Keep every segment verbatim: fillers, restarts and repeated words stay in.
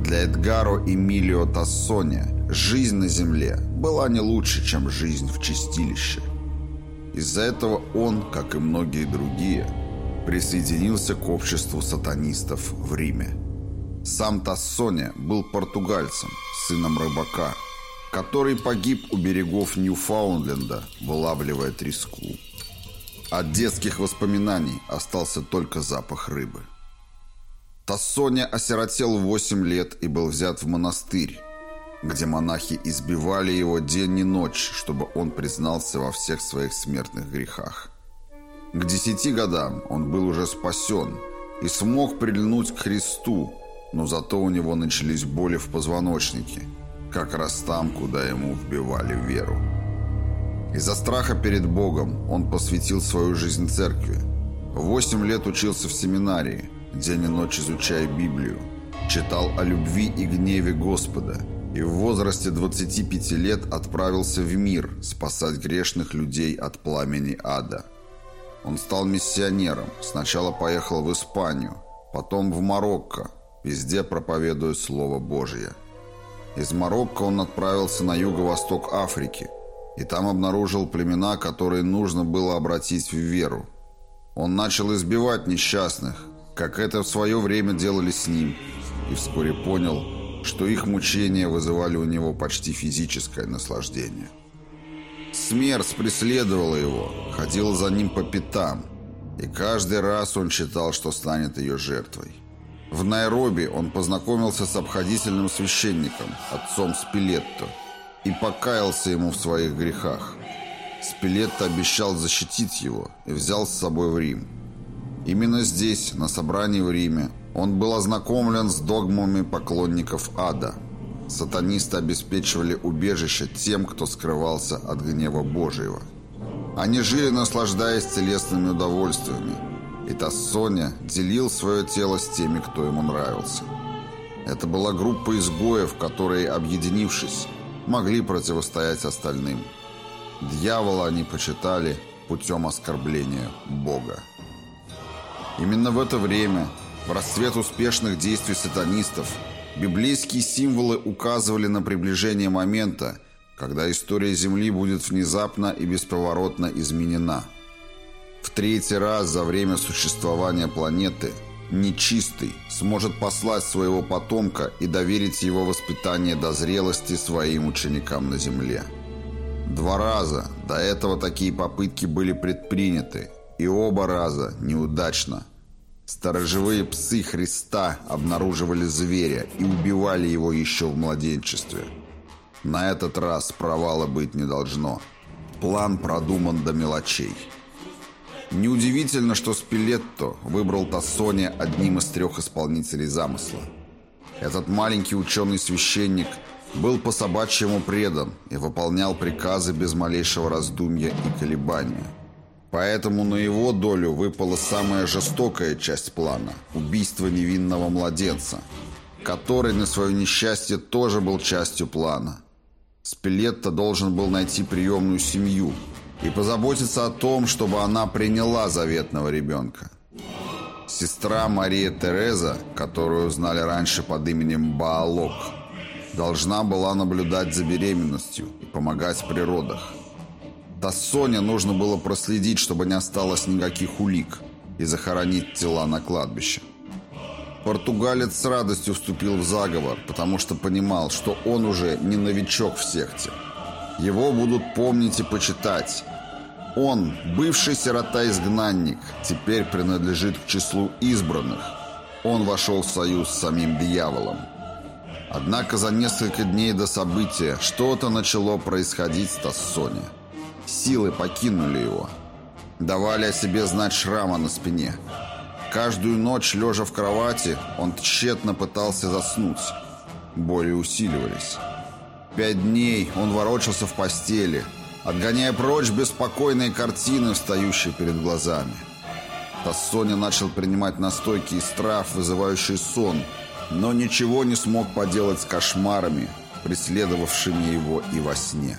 Для Эдгаро Эмилио Тассони жизнь на земле была не лучше, чем жизнь в чистилище. Из-за этого он, как и многие другие, присоединился к обществу сатанистов в Риме. Сам Тассони был португальцем, сыном рыбака, который погиб у берегов Ньюфаундленда, вылавливая треску. От детских воспоминаний остался только запах рыбы. Тассони осиротел в восемь лет и был взят в монастырь, где монахи избивали его день и ночь, чтобы он признался во всех своих смертных грехах. К десяти годам он был уже спасен и смог прильнуть к Христу, но зато у него начались боли в позвоночнике, как раз там, куда ему вбивали веру. Из-за страха перед Богом он посвятил свою жизнь церкви. В восемь лет учился в семинарии, день и ночь изучая Библию, читал о любви и гневе Господа и в возрасте двадцати пяти лет отправился в мир спасать грешных людей от пламени ада. Он стал миссионером, сначала поехал в Испанию, потом в Марокко, везде проповедуя Слово Божье. Из Марокко он отправился на юго-восток Африки и там обнаружил племена, которые нужно было обратить в веру. Он начал избивать несчастных, как это в свое время делали с ним, и вскоре понял, что их мучения вызывали у него почти физическое наслаждение. Смерть преследовала его, ходила за ним по пятам, и каждый раз он считал, что станет ее жертвой. В Найроби он познакомился с обходительным священником, отцом Спилетто, и покаялся ему в своих грехах. Спилетто обещал защитить его и взял с собой в Рим. Именно здесь, на собрании в Риме, он был ознакомлен с догмами поклонников ада. Сатанисты обеспечивали убежище тем, кто скрывался от гнева Божьего. Они жили, наслаждаясь телесными удовольствиями, и Тассони делил свое тело с теми, кто ему нравился. Это была группа изгоев, которые, объединившись, могли противостоять остальным. Дьявола они почитали путем оскорбления Бога. Именно в это время, в расцвет успешных действий сатанистов, библейские символы указывали на приближение момента, когда история Земли будет внезапно и бесповоротно изменена. В третий раз за время существования планеты нечистый сможет послать своего потомка и доверить его воспитание до зрелости своим ученикам на Земле. Два раза до этого такие попытки были предприняты, и оба раза неудачно. Сторожевые псы Христа обнаруживали зверя и убивали его еще в младенчестве. На этот раз провала быть не должно. План продуман до мелочей. Неудивительно, что Спилетто выбрал Тассони одним из трех исполнителей замысла. Этот маленький ученый-священник был по-собачьему предан и выполнял приказы без малейшего раздумья и колебания. Поэтому на его долю выпала самая жестокая часть плана – убийство невинного младенца, который на свое несчастье тоже был частью плана. Спилетто должен был найти приемную семью и позаботиться о том, чтобы она приняла заветного ребенка. Сестра Мария Тереза, которую знали раньше под именем Баалок, должна была наблюдать за беременностью и помогать при родах. Тассони нужно было проследить, чтобы не осталось никаких улик, и захоронить тела на кладбище. Португалец с радостью вступил в заговор, потому что понимал, что он уже не новичок в секте. Его будут помнить и почитать. Он, бывший сирота-изгнанник, теперь принадлежит к числу избранных. Он вошел в союз с самим дьяволом. Однако за несколько дней до события что-то начало происходить с Тассони. Силы покинули его. Давали о себе знать шрамы на спине. Каждую ночь, лежа в кровати, он тщетно пытался заснуть. Боли усиливались. Пять дней он ворочался в постели, отгоняя прочь беспокойные картины, встающие перед глазами. Тассони начал принимать настойки из трав, вызывающие сон, но ничего не смог поделать с кошмарами, преследовавшими его и во сне.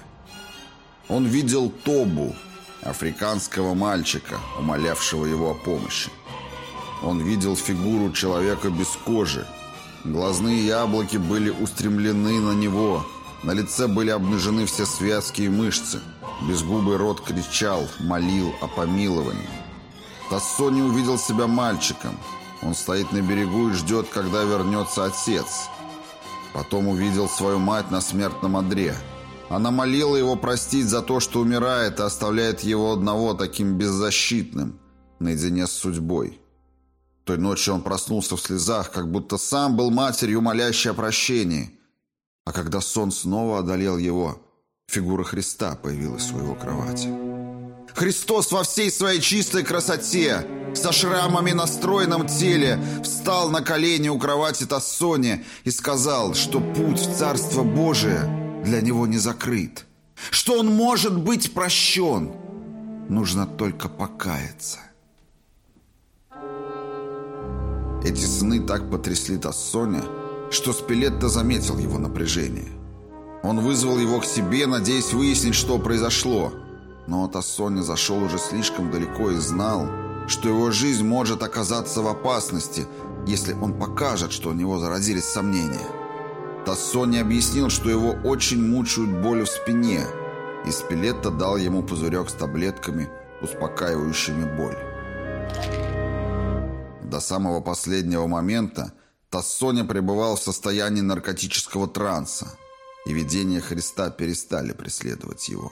Он видел Тобу, африканского мальчика, умолявшего его о помощи. Он видел фигуру человека без кожи, Глазные яблоки были устремлены на него. На лице были обнажены все связки и мышцы. Безгубый рот кричал, молил о помиловании. Тассони увидел себя мальчиком. Он стоит на берегу и ждет, когда вернется отец. Потом увидел свою мать на смертном одре. Она молила его простить за то, что умирает, и оставляет его одного таким беззащитным, наедине с судьбой. Той ночью он проснулся в слезах, как будто сам был матерью, молящей о прощении. А когда сон снова одолел его, фигура Христа появилась в его кровати. Христос во всей своей чистой красоте, со шрамами на стройном теле, встал на колени у кровати Тассони и сказал, что путь в Царство Божие для него не закрыт, что он может быть прощен. Нужно только покаяться. Эти сны так потрясли Тассони, что Спилетто заметил его напряжение. Он вызвал его к себе, надеясь выяснить, что произошло. Но Тассони зашел уже слишком далеко и знал, что его жизнь может оказаться в опасности, если он покажет, что у него зародились сомнения. Тассони объяснил, что его очень мучают боли в спине, и Спилетто дал ему пузырек с таблетками, успокаивающими боль. До самого последнего момента Тассони пребывал в состоянии наркотического транса, и видения Христа перестали преследовать его.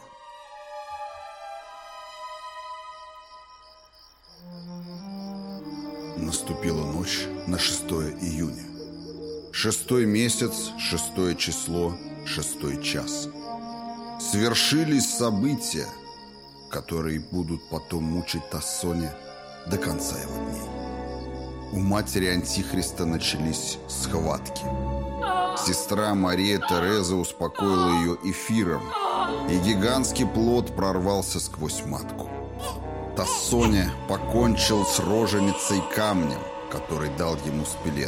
Наступила ночь на шестое июня. Шестой месяц, шестое число, шестой час. Свершились события, которые будут потом мучить Тассони до конца его дней. У матери Антихриста начались схватки. Сестра Мария Тереза успокоила ее эфиром, и гигантский плод прорвался сквозь матку. Тассони покончил с роженицей камнем, который дал ему Спилетто.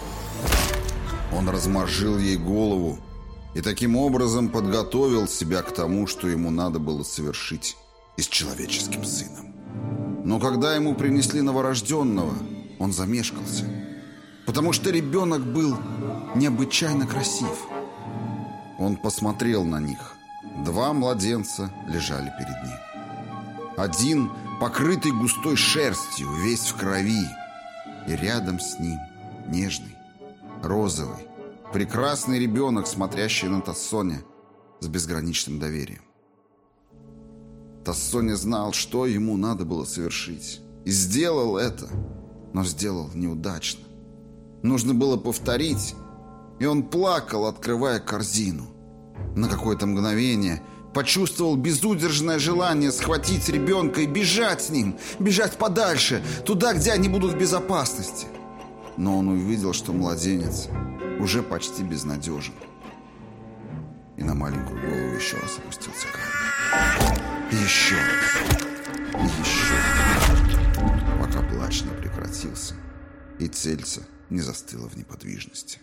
Он размозжил ей голову и таким образом подготовил себя к тому, что ему надо было совершить и с человеческим сыном. Но когда ему принесли новорожденного, он замешкался, потому что ребенок был необычайно красив. Он посмотрел на них. Два младенца лежали перед ним. Один, покрытый густой шерстью, весь в крови, и рядом с ним нежный, розовый, прекрасный ребенок, смотрящий на Тассони с безграничным доверием. Тассони знал, что ему надо было совершить, и сделал это, но сделал неудачно. Нужно было повторить, и он плакал, открывая корзину. На какое-то мгновение почувствовал безудержное желание схватить ребенка и бежать с ним, бежать подальше, туда, где они будут в безопасности. Но он увидел, что младенец уже почти безнадежен. И на маленькую голову еще раз опустился камень. И еще раз. И еще. Пока плач не прекратился, и Цельца не застыла в неподвижности.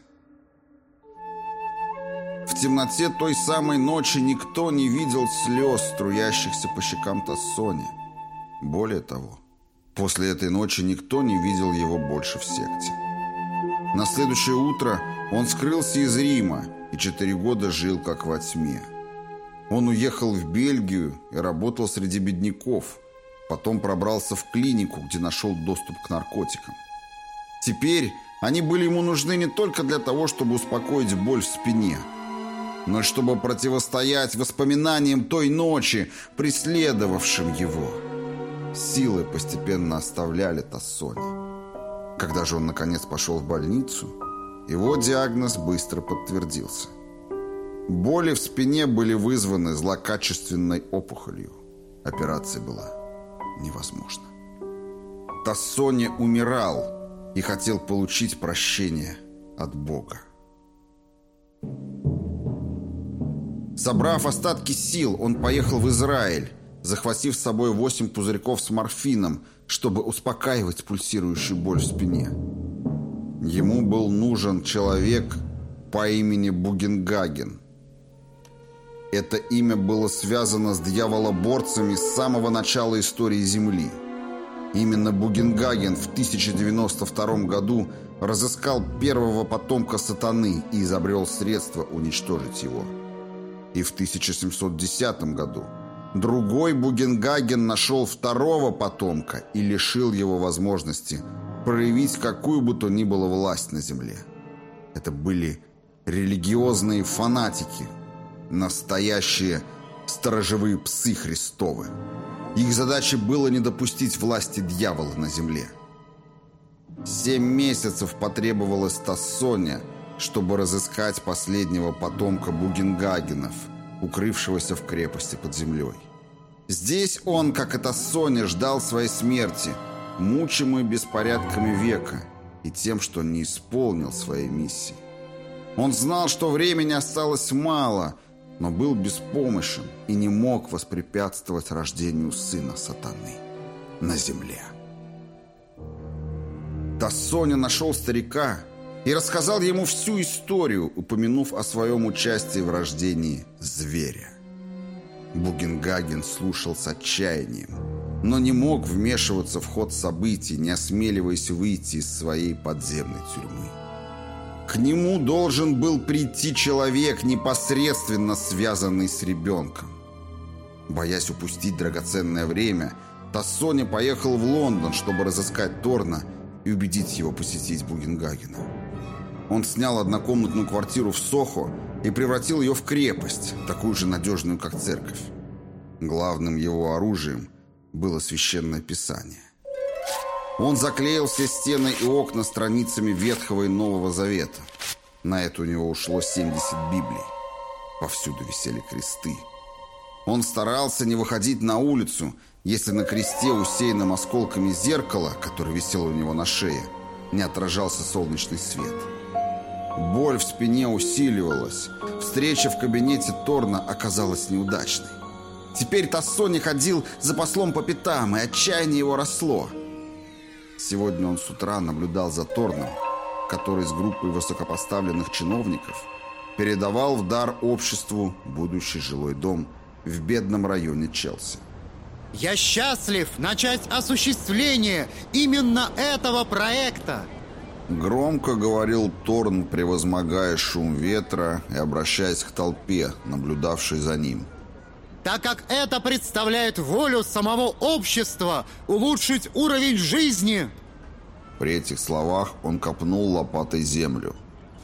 В темноте той самой ночи никто не видел слез, струящихся по щекам Тассони. Более того, после этой ночи никто не видел его больше в секте. На следующее утро он скрылся из Рима и четыре года жил как во тьме. Он уехал в Бельгию и работал среди бедняков, потом пробрался в клинику, где нашел доступ к наркотикам. Теперь они были ему нужны не только для того, чтобы успокоить боль в спине, но и чтобы противостоять воспоминаниям той ночи, преследовавшим его. Силы постепенно оставляли Тассони. Когда же он наконец пошел в больницу, его диагноз быстро подтвердился. Боли в спине были вызваны злокачественной опухолью. Операция была невозможна. Тассони умирал и хотел получить прощение от Бога. Собрав остатки сил, он поехал в Израиль, захватив с собой восемь пузырьков с морфином, чтобы успокаивать пульсирующую боль в спине. Ему был нужен человек по имени Бугенгаген. Это имя было связано с дьяволоборцами с самого начала истории Земли. Именно Бугенгаген в тысяча девяносто втором году разыскал первого потомка сатаны и изобрел средства уничтожить его. И в тысяча семьсот десятом году другой Бугенгаген нашел второго потомка и лишил его возможности проявить какую бы то ни было власть на земле. Это были религиозные фанатики, настоящие сторожевые псы Христовы. Их задачей было не допустить власти дьявола на земле. Семь месяцев потребовалось Тассоне, чтобы разыскать последнего потомка Бугенгагенов, укрывшегося в крепости под землей. Здесь он, как и Тассоне, ждал своей смерти, мучимый беспорядками века и тем, что не исполнил своей миссии. Он знал, что времени осталось мало, но был беспомощен и не мог воспрепятствовать рождению сына сатаны на земле. Тассоне нашел старика и рассказал ему всю историю, упомянув о своем участии в рождении зверя. Бугенгаген слушал с отчаянием, но не мог вмешиваться в ход событий, не осмеливаясь выйти из своей подземной тюрьмы. К нему должен был прийти человек, непосредственно связанный с ребенком. Боясь упустить драгоценное время, Тассоне поехал в Лондон, чтобы разыскать Торна и убедить его посетить Бугенгагена. Он снял однокомнатную квартиру в Сохо и превратил ее в крепость, такую же надежную, как церковь. Главным его оружием было священное писание. Он заклеил все стены и окна страницами Ветхого и Нового Завета. На это у него ушло семьдесят Библий. Повсюду висели кресты. Он старался не выходить на улицу, если на кресте, усеянном осколками зеркала, которое висело у него на шее, не отражался солнечный свет. Боль в спине усиливалась. Встреча в кабинете Торна оказалась неудачной. Теперь Тассоне ходил за послом по пятам, и отчаяние его росло. Сегодня он с утра наблюдал за Торном, который с группой высокопоставленных чиновников передавал в дар обществу будущий жилой дом в бедном районе Челси. «Я счастлив начать осуществление именно этого проекта!» Громко говорил Торн, превозмогая шум ветра и обращаясь к толпе, наблюдавшей за ним. «Так как это представляет волю самого общества улучшить уровень жизни!» При этих словах он копнул лопатой землю.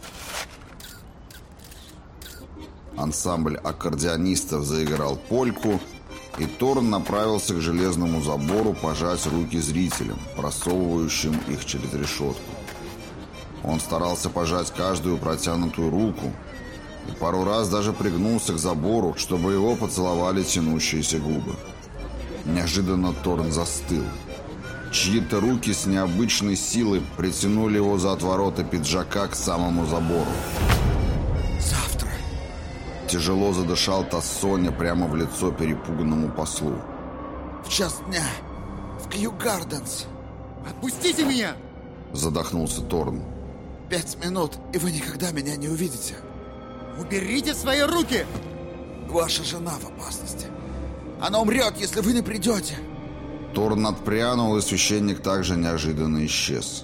Ансамбль аккордеонистов заиграл польку, и Торн направился к железному забору пожать руки зрителям, просовывающим их через решетку. Он старался пожать каждую протянутую руку и пару раз даже пригнулся к забору, чтобы его поцеловали тянущиеся губы. Неожиданно Торн застыл. Чьи-то руки с необычной силой притянули его за отвороты пиджака к самому забору. «Завтра!» Тяжело задышал Тассоне прямо в лицо перепуганному послу. «В час дня! В Кью-Гарденс!» «Отпустите меня!» Задохнулся Торн. «Пять минут, и вы никогда меня не увидите!» «Уберите свои руки!» «Ваша жена в опасности! Она умрет, если вы не придете!» Торн отпрянул, и священник также неожиданно исчез.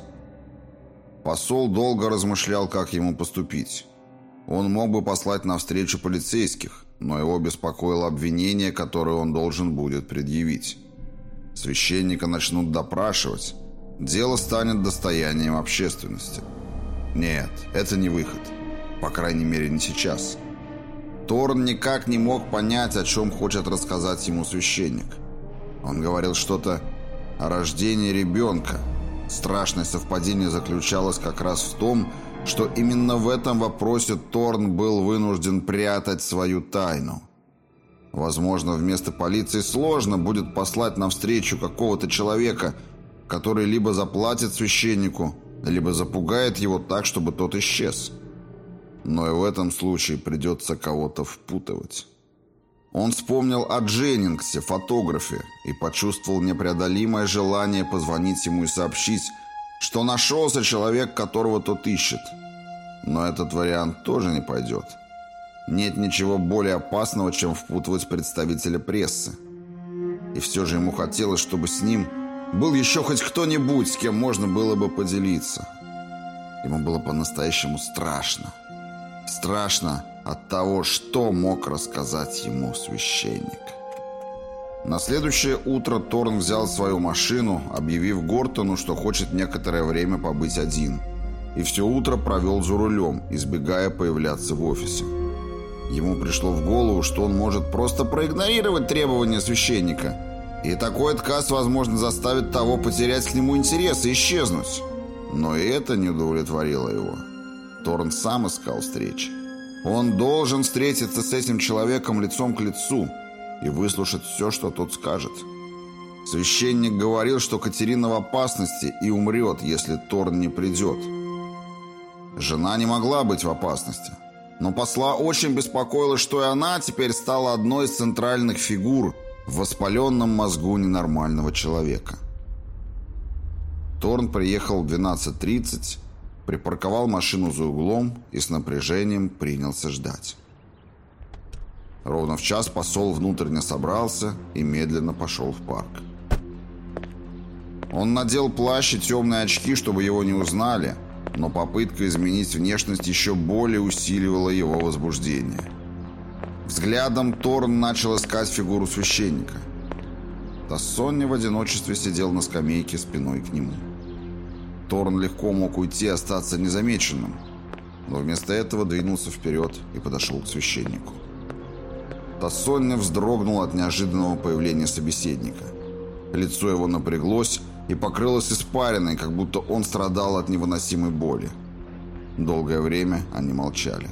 Посол долго размышлял, как ему поступить. Он мог бы послать навстречу полицейских, но его беспокоило обвинение, которое он должен будет предъявить. Священника начнут допрашивать, дело станет достоянием общественности. Нет, это не выход. По крайней мере, не сейчас. Торн никак не мог понять, о чем хочет рассказать ему священник. Он говорил что-то о рождении ребенка. Страшное совпадение заключалось как раз в том, что именно в этом вопросе Торн был вынужден прятать свою тайну. Возможно, вместо полиции сложно будет послать навстречу какого-то человека, который либо заплатит священнику, либо запугает его так, чтобы тот исчез. Но и в этом случае придется кого-то впутывать. Он вспомнил о Дженнингсе, фотографе, и почувствовал непреодолимое желание позвонить ему и сообщить, что нашелся человек, которого тот ищет. Но этот вариант тоже не пойдет. Нет ничего более опасного, чем впутывать представителя прессы. И все же ему хотелось, чтобы с ним был еще хоть кто-нибудь, с кем можно было бы поделиться. Ему было по-настоящему страшно. Страшно от того, что мог рассказать ему священник. На следующее утро Торн взял свою машину, объявив Гортону, что хочет некоторое время побыть один, и все утро провел за рулем, избегая появляться в офисе. Ему пришло в голову, что он может просто проигнорировать требования священника, и такой отказ, возможно, заставит того потерять к нему интерес и исчезнуть. Но и это не удовлетворило его. Торн сам искал встречи. Он должен встретиться с этим человеком лицом к лицу и выслушать все, что тот скажет. Священник говорил, что Катерина в опасности и умрет, если Торн не придет. Жена не могла быть в опасности, но посла очень беспокоило, что и она теперь стала одной из центральных фигур в воспаленном мозгу ненормального человека. Торн приехал в двенадцать тридцать, припарковал машину за углом и с напряжением принялся ждать. Ровно в час посол внутренне собрался и медленно пошел в парк. Он надел плащ и темные очки, чтобы его не узнали, но попытка изменить внешность еще более усиливала его возбуждение. Взглядом Торн начал искать фигуру священника. Тассони в одиночестве сидел на скамейке спиной к нему. Торн легко мог уйти и остаться незамеченным, но вместо этого двинулся вперед и подошел к священнику. Тассони вздрогнул от неожиданного появления собеседника. Лицо его напряглось и покрылось испариной, как будто он страдал от невыносимой боли. Долгое время они молчали.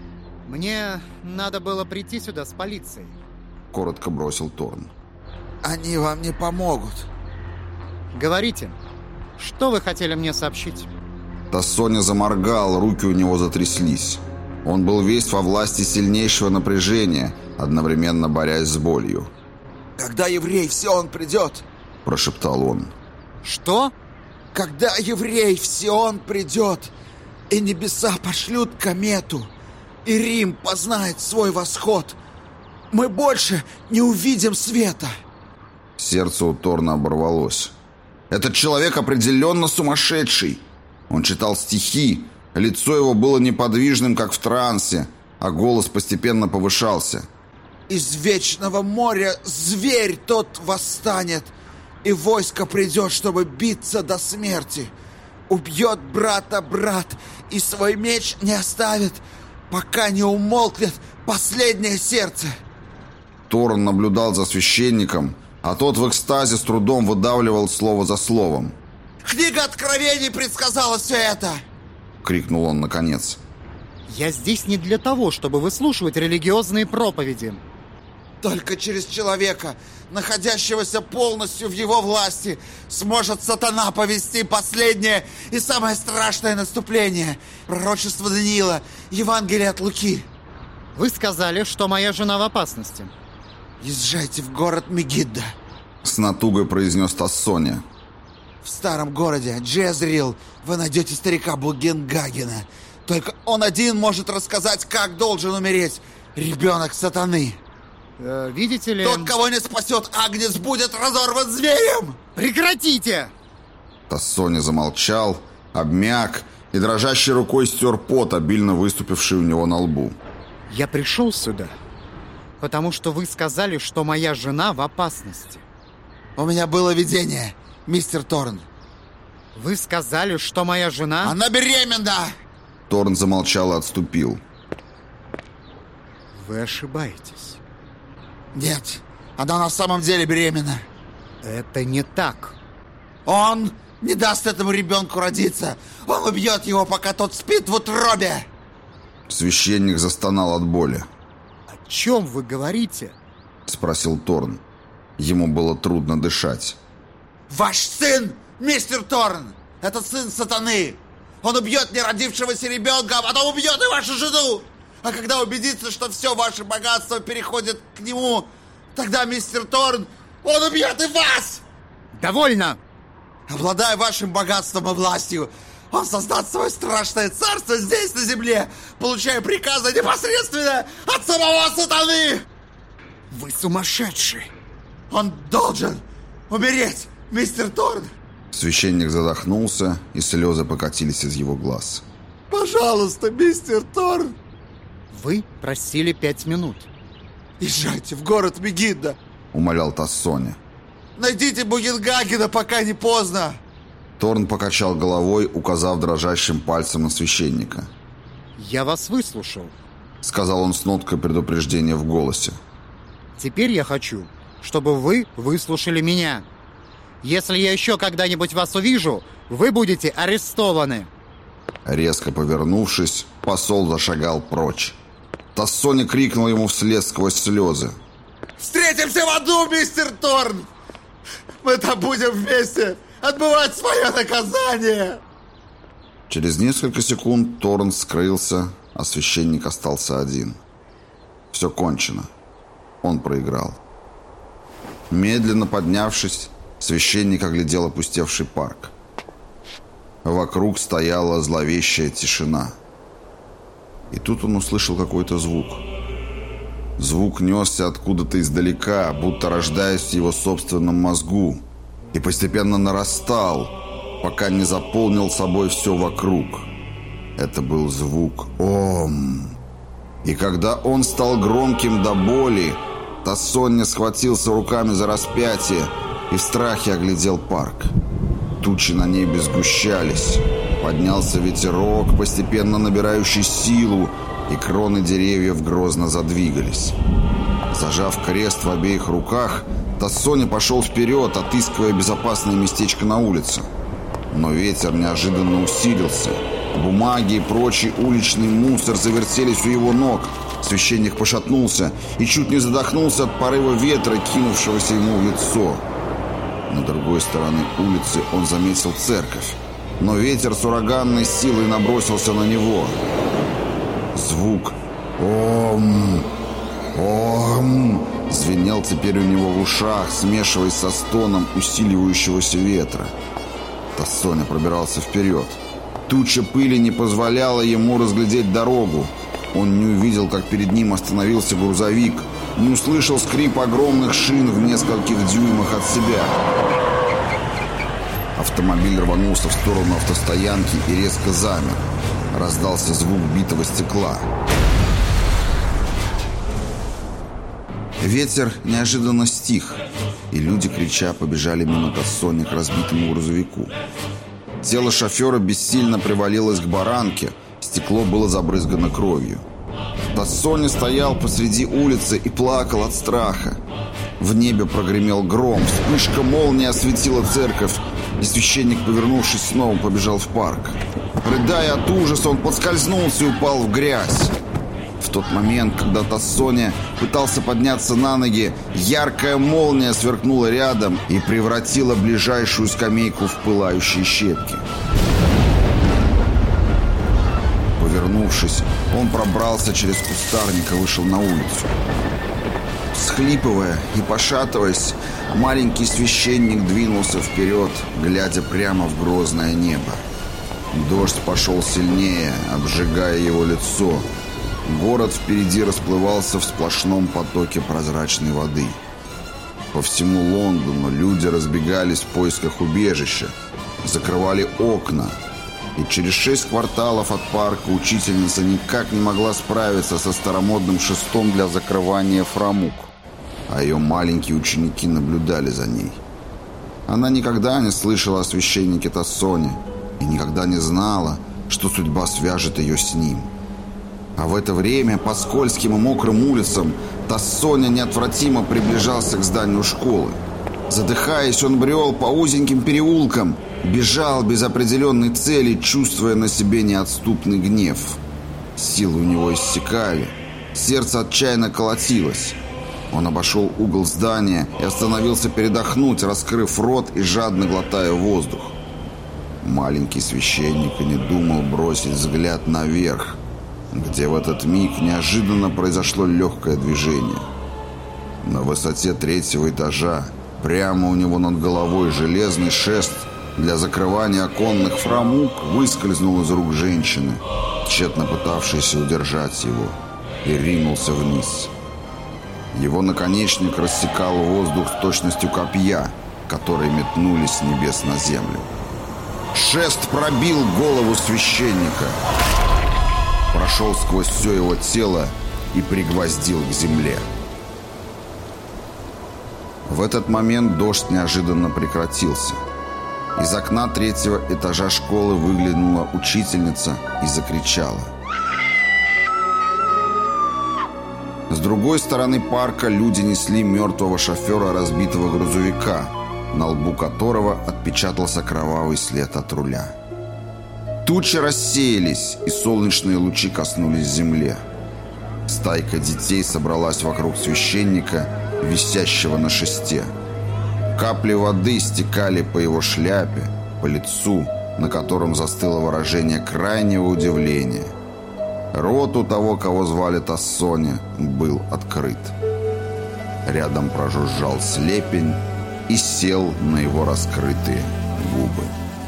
«Мне надо было прийти сюда с полицией», — коротко бросил Торн. «Они вам не помогут». «Говорите, что вы хотели мне сообщить?» Тассони заморгал, руки у него затряслись. Он был весь во власти сильнейшего напряжения, одновременно борясь с болью. «Когда еврей в Сион придет», — прошептал он. «Что?» «Когда еврей в Сион придет, и небеса пошлют комету, и Рим познает свой восход, мы больше не увидим света». Сердце у Торна оборвалось. Этот человек определенно сумасшедший. Он читал стихи, лицо его было неподвижным, как в трансе, а голос постепенно повышался. «Из вечного моря зверь тот восстанет, и войско придет, чтобы биться до смерти. Убьет брата брат, и свой меч не оставит, пока не умолкнет последнее сердце». Торн наблюдал за священником, а тот в экстазе с трудом выдавливал слово за словом. «Книга Откровений предсказала все это!» — крикнул он наконец. «Я здесь не для того, чтобы выслушивать религиозные проповеди». «Только через человека, находящегося полностью в его власти, сможет сатана повести последнее и самое страшное наступление. Пророчество Даниила, Евангелие от Луки». «Вы сказали, что моя жена в опасности». «Езжайте в город Мегиддо», — с натугой произнес Тассони. «В старом городе Джезрил вы найдете старика Бугенгагена. Только он один может рассказать, как должен умереть ребенок сатаны». Э, видите ли... «Тот, кого не спасет Агнец, будет разорван зверем!» «Прекратите!» Тассони замолчал, обмяк и дрожащей рукой стер пот, обильно выступивший у него на лбу. «Я пришел сюда, потому что вы сказали, что моя жена в опасности». «У меня было видение, мистер Торн». «Вы сказали, что моя жена...» «Она беременна!» Торн замолчал и отступил. «Вы ошибаетесь». «Нет, она на самом деле беременна». «Это не так». «Он не даст этому ребенку родиться. Он убьет его, пока тот спит в утробе». Священник застонал от боли. «О чем вы говорите?» — спросил Торн. Ему было трудно дышать. «Ваш сын, мистер Торн, это сын сатаны. Он убьет неродившегося ребенка, а потом убьет и вашу жену. А когда убедится, что все ваше богатство переходит к нему, тогда, мистер Торн, он убьет и вас!» «Довольно!» «Обладая вашим богатством и властью, он создаст свое страшное царство здесь, на земле, получая приказы непосредственно от самого сатаны!» «Вы сумасшедший!» «Он должен умереть, мистер Торн!» Священник задохнулся, и слезы покатились из его глаз. «Пожалуйста, мистер Торн!» Вы просили пять минут. «Езжайте в город Мегидdo!» — умолял Тассони. «Найдите Бугенгагена, пока не поздно!» Торн покачал головой, указав дрожащим пальцем на священника. «Я вас выслушал», — сказал он с ноткой предупреждения в голосе. «Теперь я хочу, чтобы вы выслушали меня. Если я еще когда-нибудь вас увижу, вы будете арестованы». Резко повернувшись, посол зашагал прочь. Тассони крикнул ему вслед сквозь слезы. «Встретимся в аду, мистер Торн! Мы там будем вместе отбывать свое наказание!» Через несколько секунд Торн скрылся, а священник остался один. Все кончено. Он проиграл. Медленно поднявшись, священник оглядел опустевший парк. Вокруг стояла зловещая тишина. И тут он услышал какой-то звук. Звук несся откуда-то издалека, будто рождаясь в его собственном мозгу, и постепенно нарастал, пока не заполнил собой все вокруг. Это был звук «Ом». И когда он стал громким до боли, Тассони схватился руками за распятие и в страхе оглядел парк. Тучи на небе сгущались. Поднялся ветерок, постепенно набирающий силу, и кроны деревьев грозно задвигались. Зажав крест в обеих руках, Тассони пошел вперед, отыскивая безопасное местечко на улице. Но ветер неожиданно усилился. Бумаги и прочий уличный мусор завертелись у его ног. Священник пошатнулся и чуть не задохнулся от порыва ветра, кинувшегося ему в лицо. На другой стороне улицы он заметил церковь, но ветер с ураганной силой набросился на него. Звук «Ом! Ом!» звенел теперь у него в ушах, смешиваясь со стоном усиливающегося ветра. Тассони пробирался вперед. Туча пыли не позволяла ему разглядеть дорогу. Он не увидел, как перед ним остановился грузовик, не услышал скрип огромных шин в нескольких дюймах от себя. Автомобиль рванулся в сторону автостоянки и резко замер. Раздался звук битого стекла. Ветер неожиданно стих, и люди, крича, побежали мимо Тассони к разбитому грузовику. Тело шофера бессильно привалилось к баранке, стекло было забрызгано кровью. Тассони стоял посреди улицы и плакал от страха. В небе прогремел гром, вспышка молнии осветила церковь, и священник, повернувшись, снова побежал в парк. Рыдая от ужаса, он подскользнулся и упал в грязь. В тот момент, когда Тассони пытался подняться на ноги, яркая молния сверкнула рядом и превратила ближайшую скамейку в пылающие щепки. Повернувшись, он пробрался через кустарник и вышел на улицу. Всхлипывая и пошатываясь, маленький священник двинулся вперед, глядя прямо в грозное небо. Дождь пошел сильнее, обжигая его лицо. Город впереди расплывался в сплошном потоке прозрачной воды. По всему Лондону люди разбегались в поисках убежища, закрывали окна. И через шесть кварталов от парка учительница никак не могла справиться со старомодным шестом для закрывания фрамуг. А ее маленькие ученики наблюдали за ней. Она никогда не слышала о священнике Тассони и никогда не знала, что судьба свяжет ее с ним. А в это время по скользким и мокрым улицам Тассони неотвратимо приближался к зданию школы. Задыхаясь, он брел по узеньким переулкам, бежал без определенной цели, чувствуя на себе неотступный гнев. Силы у него иссякали, сердце отчаянно колотилось. Он обошел угол здания и остановился передохнуть, раскрыв рот и жадно глотая воздух. Маленький священник и не думал бросить взгляд наверх, где в этот миг неожиданно произошло легкое движение. На высоте третьего этажа, прямо у него над головой, железный шест для закрывания оконных фрамуг выскользнул из рук женщины, тщетно пытавшейся удержать его, и ринулся вниз. Его наконечник рассекал воздух с точностью копья, которые метнулись с небес на землю. Шест пробил голову священника, прошел сквозь все его тело и пригвоздил к земле. В этот момент дождь неожиданно прекратился. Из окна третьего этажа школы выглянула учительница и закричала. С другой стороны парка люди несли мертвого шофера разбитого грузовика, на лбу которого отпечатался кровавый след от руля. Тучи рассеялись, и солнечные лучи коснулись земли. Стайка детей собралась вокруг священника, висящего на шесте. Капли воды стекали по его шляпе, по лицу, на котором застыло выражение крайнего удивления. Рот у того, кого звали Тассоня, был открыт. Рядом прожужжал слепень и сел на его раскрытые губы.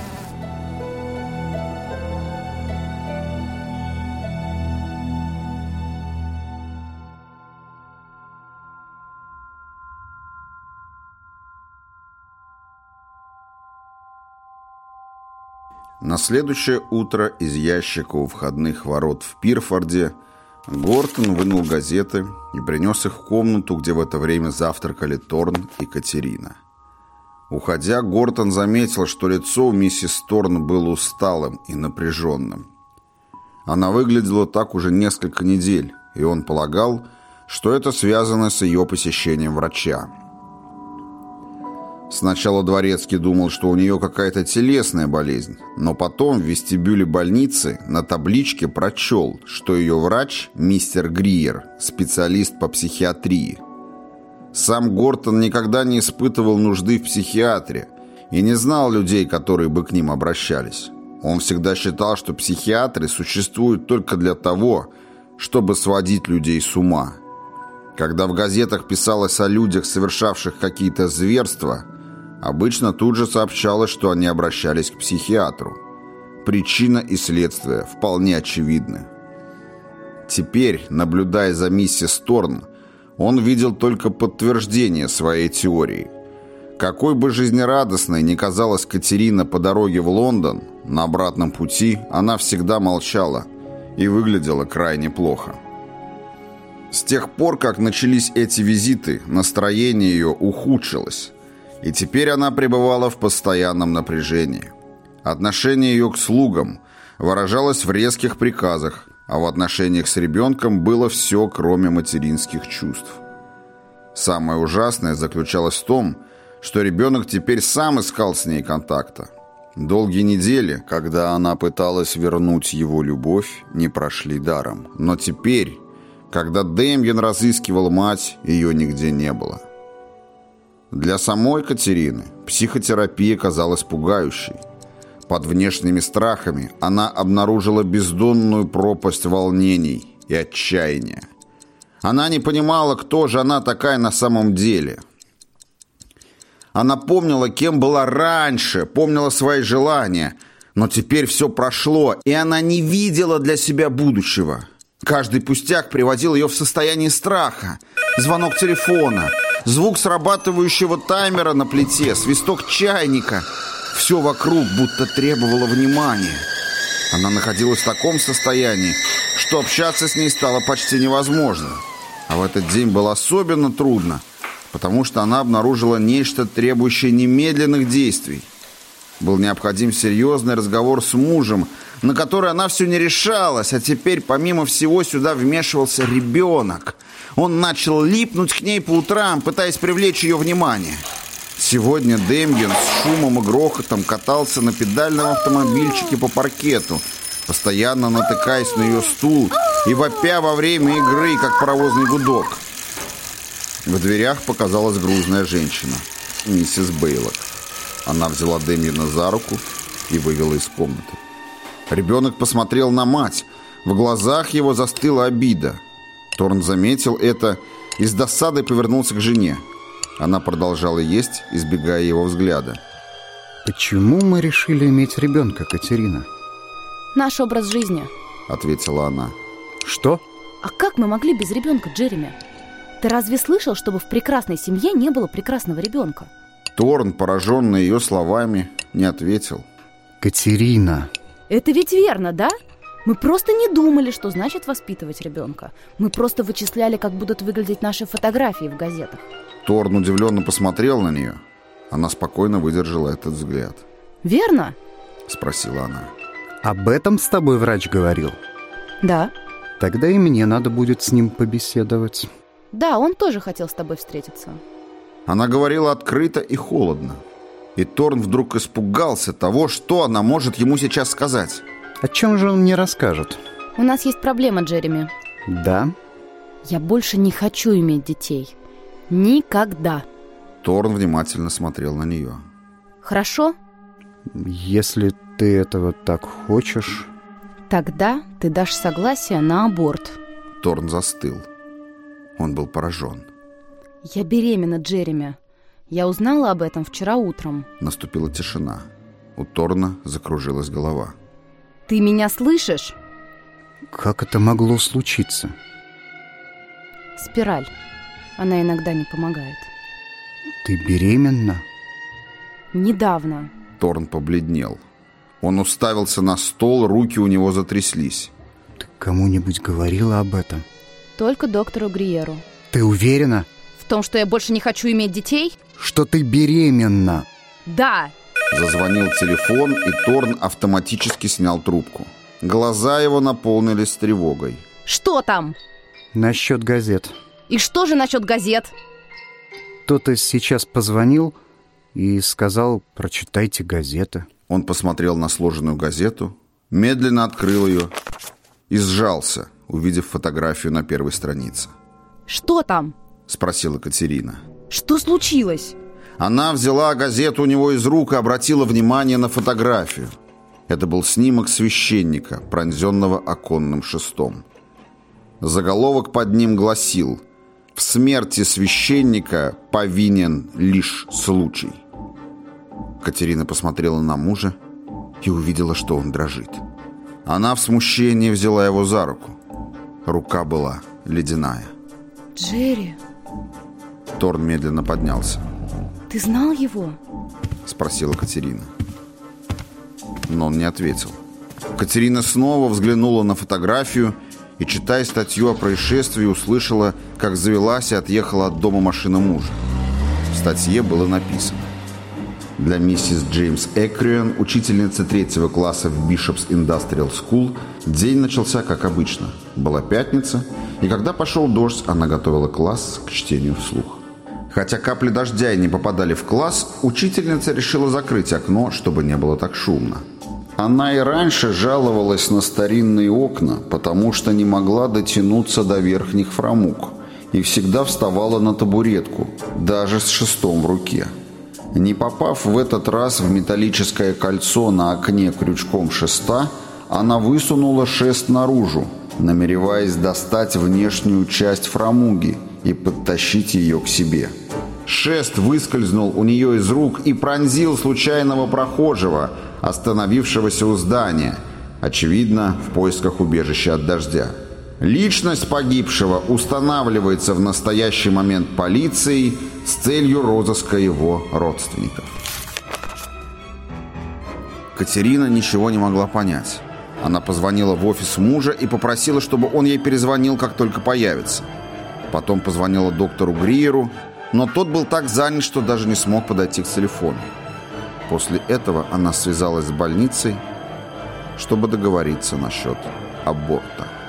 На следующее утро из ящика у входных ворот в Пирфорде Гортон вынул газеты и принес их в комнату, где в это время завтракали Торн и Катерина. Уходя, Гортон заметил, что лицо у миссис Торн было усталым и напряженным. Она выглядела так уже несколько недель, и он полагал, что это связано с ее посещением врача. Сначала Дворецкий думал, что у нее какая-то телесная болезнь, но потом в вестибюле больницы на табличке прочел, что ее врач, мистер Гриер, специалист по психиатрии. Сам Гортон никогда не испытывал нужды в психиатре и не знал людей, которые бы к ним обращались. Он всегда считал, что психиатры существуют только для того, чтобы сводить людей с ума. Когда в газетах писалось о людях, совершавших какие-то зверства, обычно тут же сообщалось, что они обращались к психиатру. Причина и следствие вполне очевидны. Теперь, наблюдая за миссис Торн, он видел только подтверждение своей теории. Какой бы жизнерадостной ни казалась Катерина по дороге в Лондон, на обратном пути она всегда молчала и выглядела крайне плохо. С тех пор, как начались эти визиты, настроение ее ухудшилось, и теперь она пребывала в постоянном напряжении. Отношение ее к слугам выражалось в резких приказах, а в отношениях с ребенком было все, кроме материнских чувств. Самое ужасное заключалось в том, что ребенок теперь сам искал с ней контакта. Долгие недели, когда она пыталась вернуть его любовь, не прошли даром. Но теперь, когда Дэмьен разыскивал мать, ее нигде не было. Для самой Катерины психотерапия казалась пугающей. Под внешними страхами она обнаружила бездонную пропасть волнений и отчаяния. Она не понимала, кто же она такая на самом деле. Она помнила, кем была раньше, помнила свои желания, но теперь все прошло, и она не видела для себя будущего. Каждый пустяк приводил ее в состояние страха. Звонок телефона, звук срабатывающего таймера на плите, свисток чайника. Все вокруг будто требовало внимания. Она находилась в таком состоянии, что общаться с ней стало почти невозможно. А в этот день было особенно трудно, потому что она обнаружила нечто, требующее немедленных действий. Был необходим серьезный разговор с мужем, на который она все не решалась, а теперь, помимо всего, сюда вмешивался ребенок. Он начал липнуть к ней по утрам, пытаясь привлечь ее внимание. Сегодня Дэмьен с шумом и грохотом катался на педальном автомобильчике по паркету, постоянно натыкаясь на ее стул и вопя во время игры, как паровозный гудок. В дверях показалась грузная женщина, миссис Бейлок. Она взяла Дэмьена за руку и вывела из комнаты. Ребенок посмотрел на мать. В глазах его застыла обида. Торн заметил это и с досадой повернулся к жене. Она продолжала есть, избегая его взгляда. «Почему мы решили иметь ребенка, Катерина?» «Наш образ жизни», — ответила она. «Что?» «А как мы могли без ребенка, Джереми? Ты разве слышал, чтобы в прекрасной семье не было прекрасного ребенка?» Торн, пораженный ее словами, не ответил. Катерина. Это ведь верно, да? Мы просто не думали, что значит воспитывать ребенка. Мы просто вычисляли, как будут выглядеть наши фотографии в газетах. Торн удивленно посмотрел на нее. Она спокойно выдержала этот взгляд. Верно? Спросила она. Об этом с тобой врач говорил? Да. Тогда и мне надо будет с ним побеседовать. Да, он тоже хотел с тобой встретиться. Она говорила открыто и холодно. И Торн вдруг испугался того, что она может ему сейчас сказать. О чем же он мне расскажет? У нас есть проблема, Джереми. Да? Я больше не хочу иметь детей. Никогда. Торн внимательно смотрел на нее. Хорошо? Если ты этого так хочешь... Тогда ты дашь согласие на аборт. Торн застыл. Он был поражен. Я беременна, Джереми. Я узнала об этом вчера утром. Наступила тишина. У Торна закружилась голова. Ты меня слышишь? Как это могло случиться? Спираль. Она иногда не помогает. Ты беременна? Недавно. Торн побледнел. Он уставился на стол, руки у него затряслись. Ты кому-нибудь говорила об этом? Только доктору Гриеру. Ты уверена? В том, что я больше не хочу иметь детей? Что ты беременна? Да. Зазвонил телефон, и Торн автоматически снял трубку. Глаза его наполнились тревогой. Что там? Насчет газет. И что же насчет газет? Кто-то сейчас позвонил и сказал: прочитайте газеты. Он посмотрел на сложенную газету, медленно открыл ее и сжался, увидев фотографию на первой странице. Что там? Спросила Катерина. Что случилось? Она взяла газету у него из рук и обратила внимание на фотографию. Это был снимок священника, пронзенного оконным шестом. Заголовок под ним гласил: «В смерти священника повинен лишь случай». Катерина посмотрела на мужа и увидела, что он дрожит. Она в смущении взяла его за руку. Рука была ледяная. Джерри. Торн медленно поднялся. Ты знал его? Спросила Катерина. Но он не ответил. Катерина снова взглянула на фотографию и, читая статью о происшествии, услышала, как завелась и отъехала от дома машина мужа. В статье было написано: для миссис Джеймс Экрион, учительницы третьего класса в Bishop's Industrial School, день начался как обычно. Была пятница, и когда пошел дождь, она готовила класс к чтению вслух. Хотя капли дождя и не попадали в класс, учительница решила закрыть окно, чтобы не было так шумно. Она и раньше жаловалась на старинные окна, потому что не могла дотянуться до верхних фрамуг и всегда вставала на табуретку, даже с шестом в руке. Не попав в этот раз в металлическое кольцо на окне крючком шеста, она высунула шест наружу, намереваясь достать внешнюю часть фрамуги и подтащить ее к себе. Шест выскользнул у нее из рук и пронзил случайного прохожего, остановившегося у здания, очевидно, в поисках убежища от дождя. Личность погибшего устанавливается в настоящий момент полицией с целью розыска его родственников. Катерина ничего не могла понять. Она позвонила в офис мужа и попросила, чтобы он ей перезвонил, как только появится. Потом позвонила доктору Гриеру, но тот был так занят, что даже не смог подойти к телефону. После этого она связалась с больницей, чтобы договориться насчет аборта.